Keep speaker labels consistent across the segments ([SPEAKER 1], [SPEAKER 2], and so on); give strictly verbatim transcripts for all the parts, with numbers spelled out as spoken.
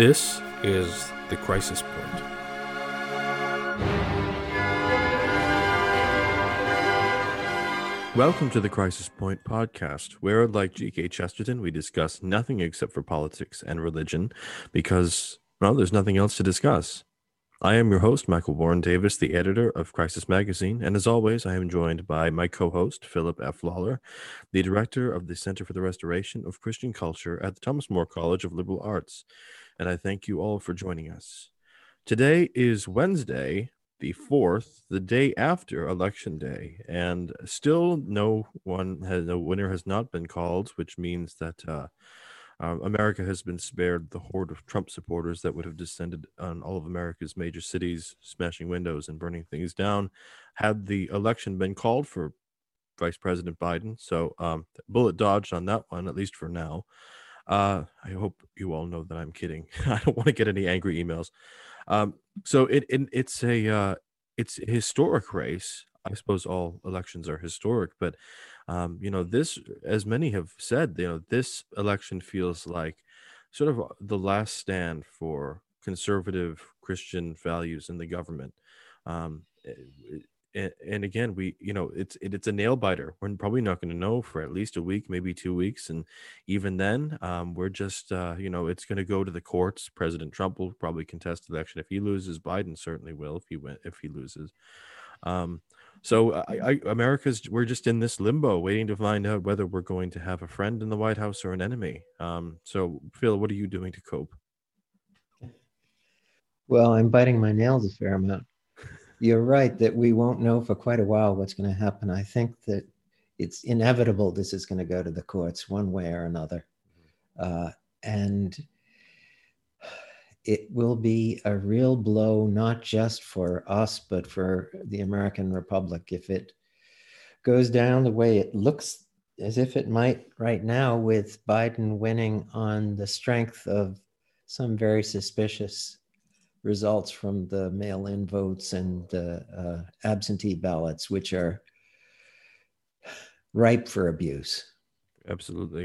[SPEAKER 1] This is The Crisis Point. Welcome to The Crisis Point podcast, where, like G K Chesterton, we discuss nothing except for politics and religion because, well, there's nothing else to discuss. I am your host, Michael Warren Davis, the editor of Crisis Magazine, and as always, I am joined by my co-host, Philip F. Lawler, the director of the Center for the Restoration of Christian Culture at the Thomas More College of Liberal Arts. And I thank you all for joining us. Today is Wednesday, the fourth, the day after Election Day, and still no one has, no winner has not been called, which means that uh, uh, America has been spared the horde of Trump supporters that would have descended on all of America's major cities, smashing windows and burning things down, had the election been called for Vice President Biden. So um, bullet dodged on that one, at least for now. Uh, I hope you all know that I'm kidding. I don't want to get any angry emails. Um, so it, it it's a uh, it's a historic race. I suppose all elections are historic, but um, you know, this, as many have said, you know, this election feels like sort of the last stand for conservative Christian values in the government. Um, and, and again, we, you know, it's it, it's a nail biter. We're probably not going to know for at least a week, maybe two weeks, and even then, um, we're just, uh, you know, it's going to go to the courts. President Trump will probably contest the election if he loses. Biden certainly will if he went if he loses. Um, so I, I, America's we're just in this limbo, waiting to find out whether we're going to have a friend in the White House or an enemy. Um, so Phil, what are you doing to cope?
[SPEAKER 2] Well, I'm biting my nails a fair amount. You're right that we won't know for quite a while what's going to happen. I think that it's inevitable this is going to go to the courts one way or another. Uh, and it will be a real blow, not just for us, but for the American Republic. If it goes down the way it looks as if it might right now, with Biden winning on the strength of some very suspicious results from the mail-in votes and uh, uh, absentee ballots, which are ripe for abuse.
[SPEAKER 1] Absolutely.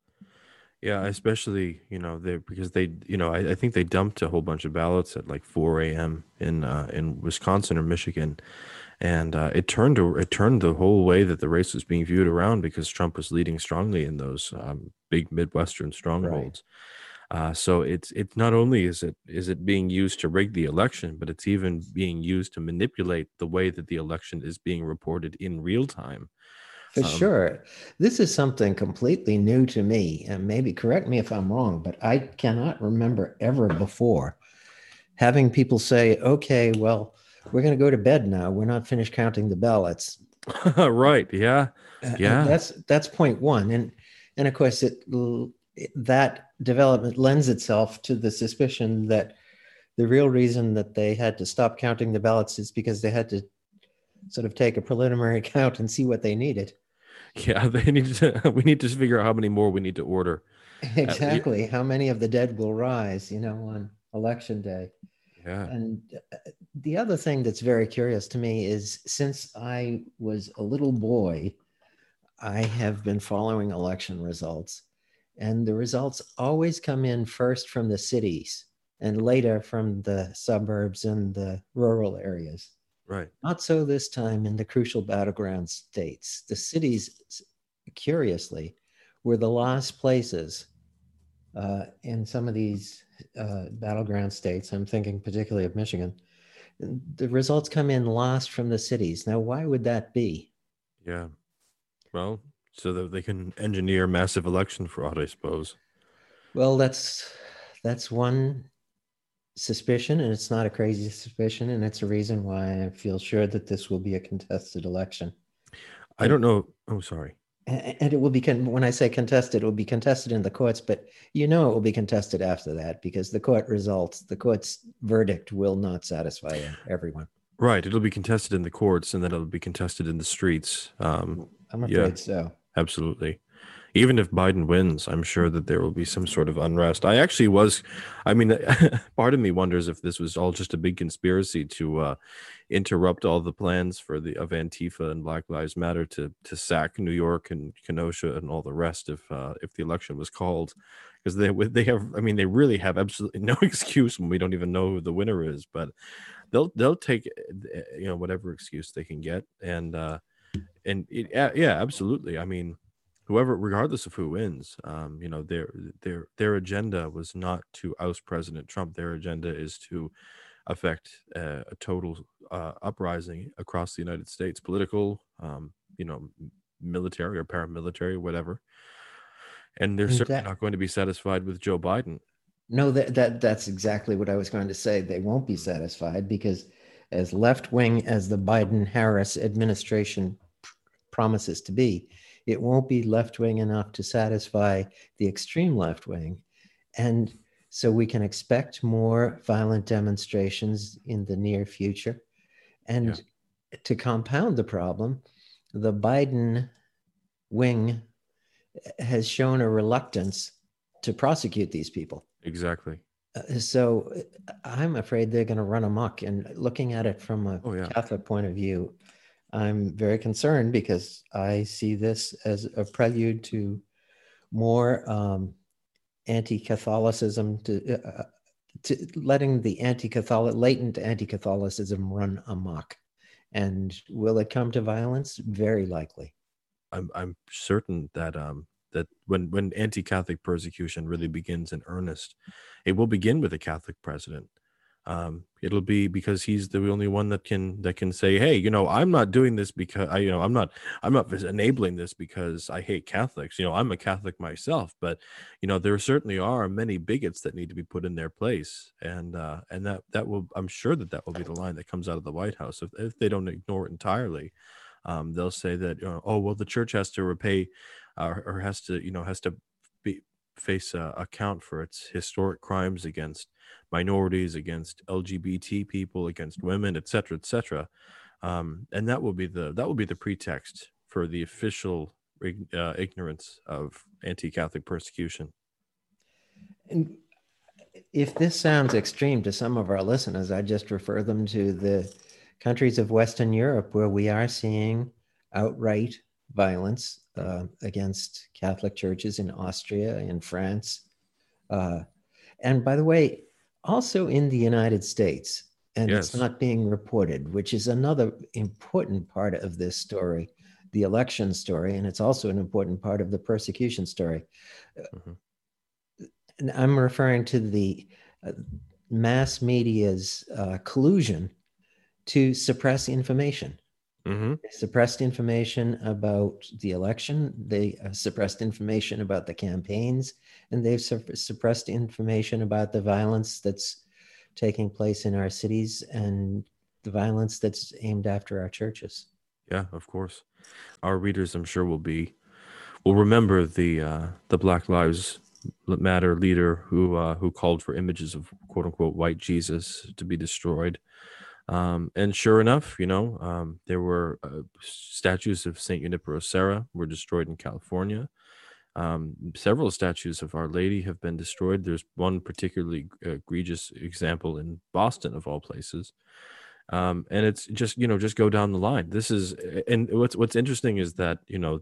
[SPEAKER 1] Yeah, especially, you know, they because they, you know, I, I think they dumped a whole bunch of ballots at like four a.m. in uh, in Wisconsin or Michigan, and uh, it turned it turned the whole way that the race was being viewed around because Trump was leading strongly in those um, big Midwestern strongholds. Right. Uh, so it's it's not only is it is it being used to rig the election, but it's even being used to manipulate the way that the election is being reported in real time.
[SPEAKER 2] For um, sure. This is something completely new to me, and maybe correct me if I'm wrong, but I cannot remember ever before having people say, okay, well, we're going to go to bed now. We're not finished counting the ballots.
[SPEAKER 1] Right. Yeah. Yeah.
[SPEAKER 2] Uh, that's that's point one. And and of course, it that development lends itself to the suspicion that the real reason that they had to stop counting the ballots is because they had to sort of take a preliminary count and see what they needed.
[SPEAKER 1] Yeah, they need to. We need to figure out how many more we need to order.
[SPEAKER 2] Exactly, uh, how many of the dead will rise, you know, on election day.
[SPEAKER 1] Yeah.
[SPEAKER 2] And the other thing that's very curious to me is, since I was a little boy, I have been following election results, and the results always come in first from the cities and later from the suburbs and the rural areas.
[SPEAKER 1] Right.
[SPEAKER 2] Not so this time in the crucial battleground states. The cities, curiously, were the last places uh, in some of these uh, battleground states. I'm thinking particularly of Michigan. The results come in last from the cities. Now, why would that be?
[SPEAKER 1] Yeah. Well, so that they can engineer massive election fraud, I suppose.
[SPEAKER 2] Well, that's that's one suspicion, and it's not a crazy suspicion, and it's a reason why I feel sure that this will be a contested election.
[SPEAKER 1] I and, don't know. Oh, sorry.
[SPEAKER 2] And it will be, when I say contested, it will be contested in the courts, but you know it will be contested after that, because the court results, the court's verdict will not satisfy everyone.
[SPEAKER 1] Right. It'll be contested in the courts, and then it'll be contested in the streets. Um,
[SPEAKER 2] I'm afraid
[SPEAKER 1] yeah,
[SPEAKER 2] so.
[SPEAKER 1] Absolutely. Even if Biden wins, I'm sure that there will be some sort of unrest. I actually was, I mean, part of me wonders if this was all just a big conspiracy to uh, interrupt all the plans for the of Antifa and Black Lives Matter to to sack New York and Kenosha and all the rest if uh, if the election was called, because they they have, I mean, they really have absolutely no excuse when we don't even know who the winner is, but they'll they'll take uh, you know whatever excuse they can get, and uh, and it, yeah, yeah, absolutely. I mean, whoever, regardless of who wins, um, you know, their their their agenda was not to oust President Trump. Their agenda is to affect uh, a total uh, uprising across the United States, political, um, you know, military or paramilitary, whatever. And they're
[SPEAKER 2] And
[SPEAKER 1] certainly
[SPEAKER 2] that,
[SPEAKER 1] not going to be satisfied with Joe Biden.
[SPEAKER 2] no, that, that that's exactly what I was going to say. They won't be satisfied because as left wing as the Biden Harris administration promises to be, it won't be left wing enough to satisfy the extreme left wing. And so we can expect more violent demonstrations in the near future. And yeah. to compound the problem, the Biden wing has shown a reluctance to prosecute these people.
[SPEAKER 1] Exactly.
[SPEAKER 2] Uh, so I'm afraid they're going to run amok. And looking at it from a oh, yeah. Catholic point of view, I'm very concerned because I see this as a prelude to more um, anti-Catholicism, to, uh, to letting the anti-Catholic, latent anti-Catholicism run amok. And will it come to violence? Very likely.
[SPEAKER 1] I'm I'm certain that um that when when anti-Catholic persecution really begins in earnest, it will begin with a Catholic president. Um, it'll be because he's the only one that can that can say, hey, you know, I'm not doing this because I, you know, I'm not I'm not enabling this because I hate Catholics. You know, I'm a Catholic myself, but you know, there certainly are many bigots that need to be put in their place, and uh, and that that will, I'm sure that that will be the line that comes out of the White House if if they don't ignore it entirely. Um, they'll say that, you know, oh well, the church has to repay uh, or has to, you know, has to be face a account for its historic crimes against minorities, against L G B T people, against women, et cetera, et cetera. Um, and that will be the that will be the pretext for the official uh, ignorance of anti-Catholic persecution.
[SPEAKER 2] And if this sounds extreme to some of our listeners, I just refer them to the countries of Western Europe where we are seeing outright violence uh, against Catholic churches in Austria, in France. Uh, and by the way, also in the United States, and yes. It's not being reported, which is another important part of this story, the election story, and it's also an important part of the persecution story. Mm-hmm. And I'm referring to the uh, mass media's uh, collusion to suppress information. Mm-hmm. They suppressed information about the election. They uh, suppressed information about the campaigns, and they've su- suppressed information about the violence that's taking place in our cities and the violence that's aimed after our churches.
[SPEAKER 1] Yeah, of course. Our readers, I'm sure, will be will remember the uh, the Black Lives Matter leader who uh, who called for images of quote unquote white Jesus to be destroyed. Um, and sure enough, you know, um, there were uh, statues of Saint Junipero Serra were destroyed in California. Um, several statues of Our Lady have been destroyed. There's one particularly egregious example in Boston, of all places. Um, and it's just, you know, just go down the line. This is, and what's what's interesting is that, you know,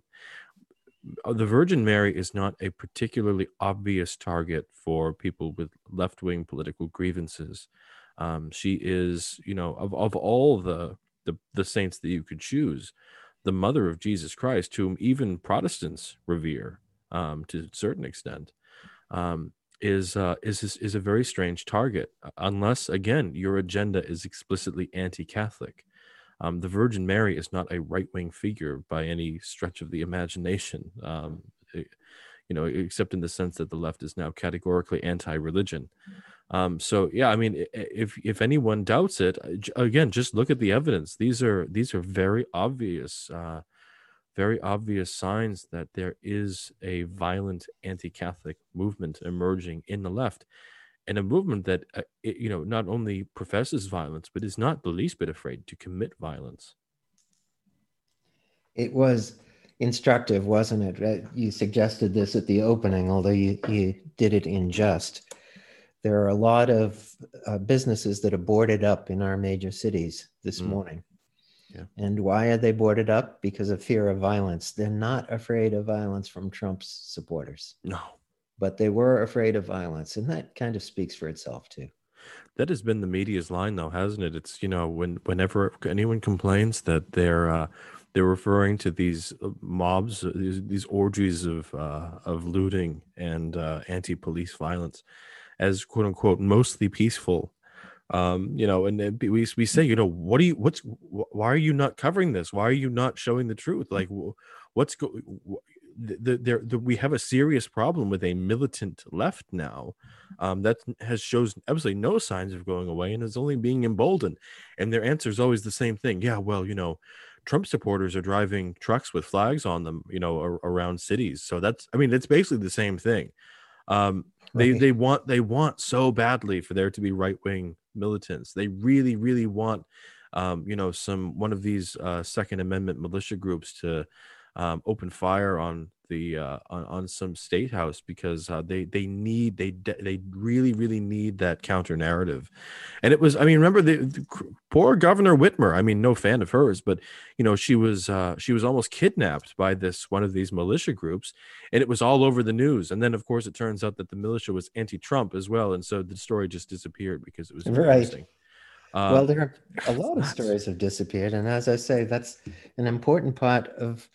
[SPEAKER 1] the Virgin Mary is not a particularly obvious target for people with left-wing political grievances. Um, she is, you know, of, of all the, the the saints that you could choose, the mother of Jesus Christ, whom even Protestants revere um, to a certain extent, um, is uh, is is a very strange target, unless again your agenda is explicitly anti-Catholic. Um, the Virgin Mary is not a right-wing figure by any stretch of the imagination. Um, it, you know, except in the sense that the left is now categorically anti-religion. Um, so yeah, I mean, if if anyone doubts it, again, just look at the evidence. These are these are very obvious, uh, very obvious signs that there is a violent anti-Catholic movement emerging in the left, and a movement that uh, it, you know not only professes violence but is not the least bit afraid to commit violence.
[SPEAKER 2] It was instructive, wasn't it? Uh, You suggested this at the opening, although you, you did it in jest. There are a lot of uh, businesses that are boarded up in our major cities this
[SPEAKER 1] Mm,
[SPEAKER 2] morning.
[SPEAKER 1] yeah.
[SPEAKER 2] And why are they boarded up? Because of fear of violence. They're not afraid of violence from Trump's supporters,
[SPEAKER 1] No.
[SPEAKER 2] but they were afraid of violence. And that kind of speaks for itself, too.
[SPEAKER 1] That has been the media's line, though, hasn't it? It's, you know, when whenever anyone complains that they're uh, they're referring to these uh, mobs, uh, these, these orgies of uh, of looting and uh, anti-police violence as "quote unquote" mostly peaceful. Um, you know, and then we we say, you know, what do you, what's, wh- why are you not covering this? Why are you not showing the truth? Like, wh- what's go? wh- the, the, there, the, we have a serious problem with a militant left now, um, that has shows absolutely no signs of going away and is only being emboldened. And their answer is always the same thing. Yeah, well, you know, Trump supporters are driving trucks with flags on them, you know, ar- around cities. So that's, I mean, it's basically the same thing. Um, they
[SPEAKER 2] Right.
[SPEAKER 1] they want they want so badly for there to be right wing militants. They really really want, um, you know, some one of these uh, Second Amendment militia groups to um, open fire on the uh, on, on some state house because uh, they they need they de- they really really need that counter narrative. And it was, I mean, remember the, the cr- poor Governor Whitmer. I mean, no fan of hers, but you know, she was uh, she was almost kidnapped by this one of these militia groups, and it was all over the news. And then, of course, it turns out that the militia was anti-Trump as well, and so the story just disappeared because it was
[SPEAKER 2] Right.
[SPEAKER 1] embarrassing.
[SPEAKER 2] Well,
[SPEAKER 1] Um,
[SPEAKER 2] there are a
[SPEAKER 1] it's
[SPEAKER 2] lot of
[SPEAKER 1] nuts.
[SPEAKER 2] stories have disappeared. And as I say, that's an important part of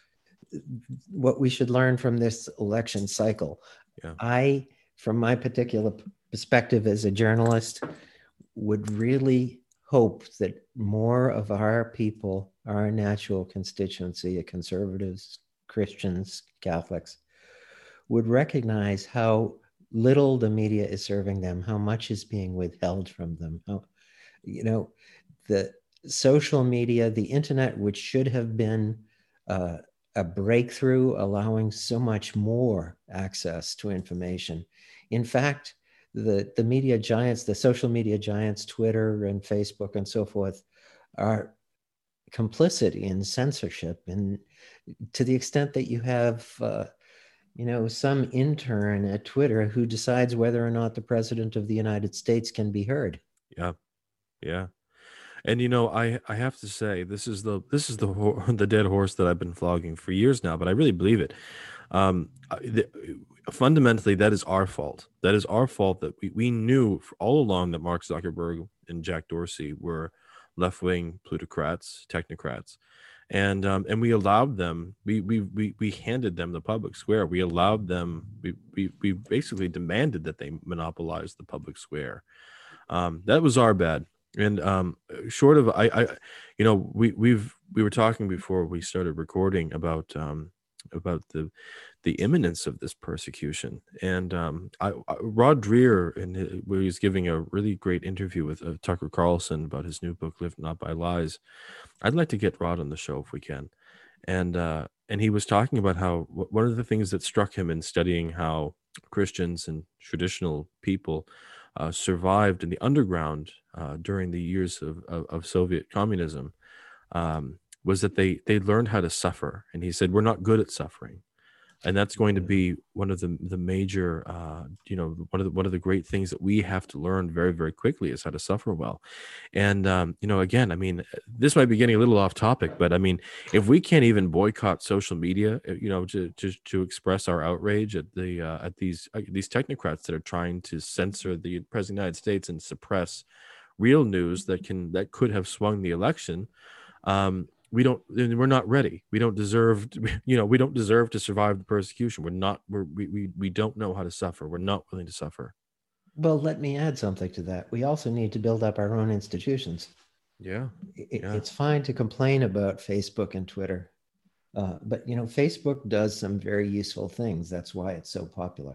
[SPEAKER 2] what we should learn from this election cycle.
[SPEAKER 1] Yeah,
[SPEAKER 2] I, from my particular perspective as a journalist, would really hope that more of our people, our natural constituency, conservatives, Christians, Catholics, would recognize how little the media is serving them, how much is being withheld from them. How, you know, the social media, the internet, which should have been uh, a breakthrough, allowing so much more access to information. In fact, the, the media giants, the social media giants, Twitter and Facebook and so forth, are complicit in censorship. And to the extent that you have, uh, you know, some intern at Twitter who decides whether or not the president of the United States can be heard.
[SPEAKER 1] yeah, yeah. And you know, I I have to say this is the this is the ho- the dead horse that I've been flogging for years now, but I really believe it. Um, I- the, fundamentally, that is our fault. That is our fault that we, we knew for all along that Mark Zuckerberg and Jack Dorsey were left wing plutocrats, technocrats, and um, and we allowed them. We we we we handed them the public square. We allowed them. We we we basically demanded that they monopolize the public square. Um, that was our bad. And um, short of I, I, you know, we we've we were talking before we started recording about um, about the the imminence of this persecution. And um, I, I, Rod Dreher, in his, where he was giving a really great interview with uh, Tucker Carlson about his new book, "Live Not by Lies." I'd like to get Rod on the show if we can. And uh, and he was talking about how w- one of the things that struck him in studying how Christians and traditional people uh, survived in the underground uh, during the years of, of, of Soviet communism, um, was that they they learned how to suffer. And he said, we're not good at suffering, and that's going to be one of the the major, uh, you know, one of the one of the great things that we have to learn very very quickly is how to suffer well. And um, you know, again, I mean, this might be getting a little off topic, but I mean, if we can't even boycott social media, uh, you know, to to, to express our outrage at the uh, at these uh, these technocrats that are trying to censor the president of the United States and suppress real news that can that could have swung the election, um, we don't we're not ready. We don't deserve you know we don't deserve to survive the persecution. We're not we're, we, we we don't know how to suffer. We're not willing to suffer.
[SPEAKER 2] Well, let me add something to that. We also need to build up our own institutions.
[SPEAKER 1] Yeah, yeah,
[SPEAKER 2] It's fine to complain about Facebook and Twitter, uh, but you know, Facebook does some very useful things. That's why it's so popular.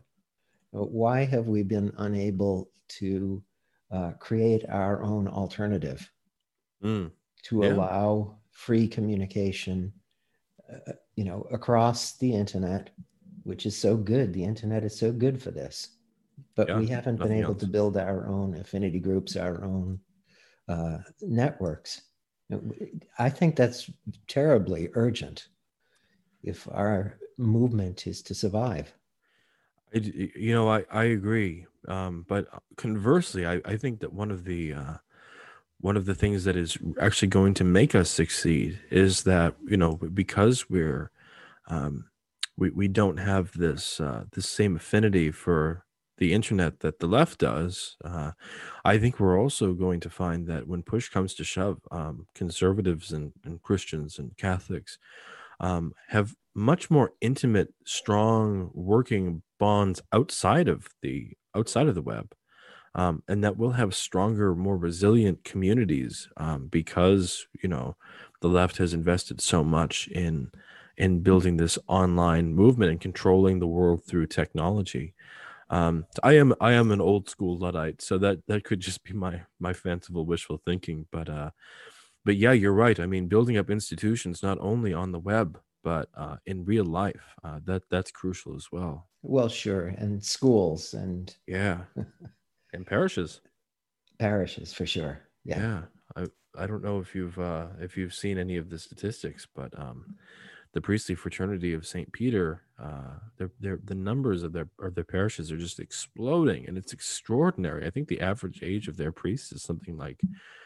[SPEAKER 2] Why have we been unable to uh, create our own alternative
[SPEAKER 1] mm,
[SPEAKER 2] to
[SPEAKER 1] yeah,
[SPEAKER 2] allow free communication, uh, you know, across the internet, which is so good. The internet is so good for this, but
[SPEAKER 1] yeah.
[SPEAKER 2] we haven't been
[SPEAKER 1] Nothing
[SPEAKER 2] able to
[SPEAKER 1] else.
[SPEAKER 2] build our own affinity groups, our own uh, networks. I think that's terribly urgent. if our movement is to survive.
[SPEAKER 1] I, you know, I, I agree. Um, but conversely, I, I think that one of the uh, one of the things that is actually going to make us succeed is that, you know, because we're um, we we don't have this uh, this same affinity for the internet that the left does. Uh, I think we're also going to find that when push comes to shove, um, conservatives and, and Christians and Catholics um, have much more intimate, strong working bonds outside of the outside of the web, um, and that we'll have stronger, more resilient communities um, because you know the left has invested so much in in building this online movement and controlling the world through technology. Um, I am I am an old school Luddite, so that that could just be my my fanciful, wishful thinking. But uh, but yeah, you're right. I mean, building up institutions not only on the web but uh, in real life, uh, that that's crucial as well.
[SPEAKER 2] Well, sure, and schools and
[SPEAKER 1] Yeah, and parishes.
[SPEAKER 2] parishes for sure. Yeah.
[SPEAKER 1] Yeah, I I don't know if you've uh, if you've seen any of the statistics, but um, the priestly fraternity of Saint Peter, uh, their their the numbers of their of their parishes are just exploding, and it's extraordinary. I think the average age of their priests is something like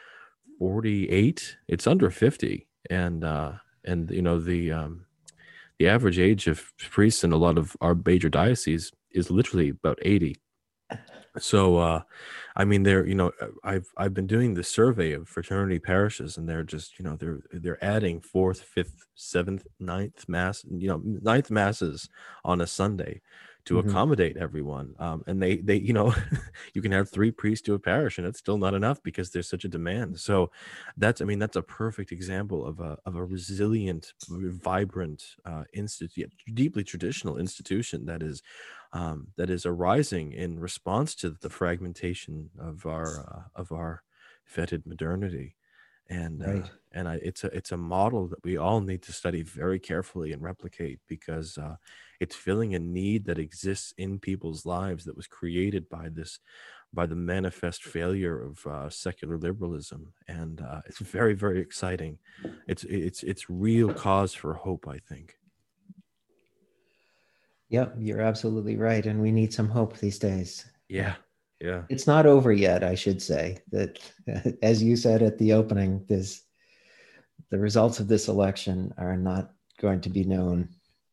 [SPEAKER 1] forty-eight. It's under fifty, and uh, and you know the um, the average age of priests in a lot of our major dioceses is literally about eighty. So, uh, I mean, they're you know, uh, I've I've been doing the survey of fraternity parishes, and they're just you know they're they're adding fourth, fifth, seventh, ninth mass, you know, ninth masses on a Sunday to
[SPEAKER 2] Mhm.
[SPEAKER 1] accommodate everyone. Um, and they they you know, you can have three priests to a parish, and it's still not enough because there's such a demand. So, that's I mean that's a perfect example of a of a resilient, vibrant, uh, institute, deeply traditional institution that is um, that is arising in response to the fragmentation of our uh, of our fetid modernity, and uh,
[SPEAKER 2] Right.
[SPEAKER 1] and I, it's a it's a model that we all need to study very carefully and replicate because uh, it's filling a need that exists in people's lives that was created by this by the manifest failure of uh, secular liberalism, and uh, it's very very exciting. It's it's it's real cause for hope, I think.
[SPEAKER 2] Yep, you're absolutely right. And we need some hope these days. Uh,
[SPEAKER 1] Yeah, yeah.
[SPEAKER 2] it's not over yet, I should say. That, as you said at the opening, this the results of this election are not going to be known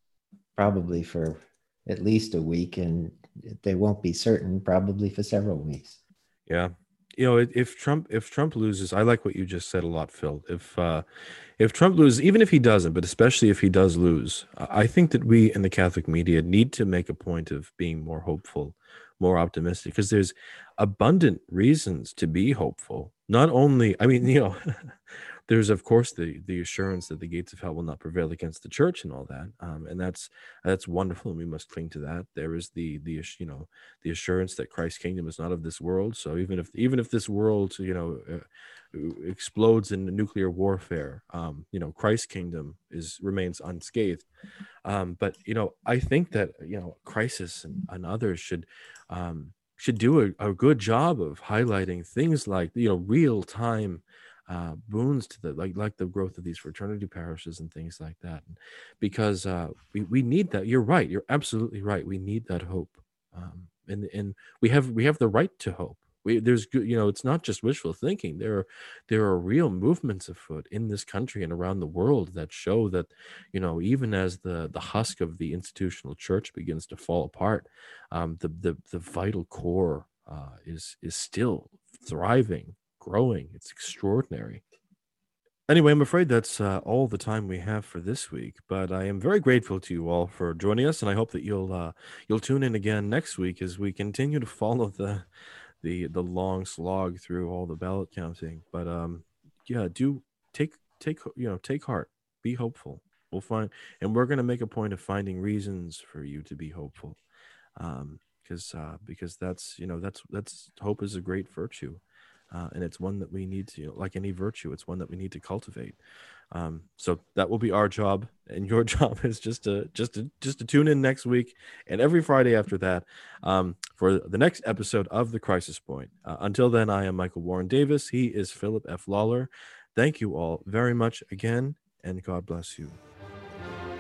[SPEAKER 2] probably for at least a week, and they won't be certain probably for several weeks.
[SPEAKER 1] Yeah. You know, if if Trump if Trump loses, I like what you just said a lot, Phil. If uh if Trump loses, even if he doesn't, but especially if he does lose, I I think that we in the Catholic media need to make a point of being more hopeful, more optimistic, because there's abundant reasons to be hopeful. Not only, I mean, you know, there's of course the the assurance that the gates of hell will not prevail against the church and all that, um, and that's that's wonderful, and we must cling to that. There is the the ass- you know the assurance that Christ's kingdom is not of this world. So even if even if this world you know uh, explodes in nuclear warfare, um, you know Christ's kingdom is remains unscathed. Um, but you know I think that you know crisis and, and others should um, should do a, a good job of highlighting things like you know real time uh, boons to the like like the growth of these fraternity parishes and things like that, because uh, we we need that. You're right. You're absolutely right. We need that hope, um, and and we have we have the right to hope. We, there's good, you know, it's not just wishful thinking. There are there are real movements afoot in this country and around the world that show that, you know, even as the the husk of the institutional church begins to fall apart, um, the the the vital core uh, is is still thriving, growing. It's extraordinary. Anyway, I'm afraid that's uh, all the time we have for this week. But I am very grateful to you all for joining us, and I hope that you'll uh, you'll tune in again next week as we continue to follow the the the long slog through all the ballot counting. But um, yeah, do take take you know take heart, be hopeful. We'll find, and we're gonna make a point of finding reasons for you to be hopeful, um, because uh, because that's you know that's that's hope is a great virtue. Uh, and it's one that we need to, like any virtue, it's one that we need to cultivate. Um, so that will be our job, and your job is just to just to just to tune in next week and every Friday after that um, for the next episode of The Crisis Point. Uh, until then, I am Michael Warren Davis. He is Philip F. Lawler. Thank you all very much again, and God bless you.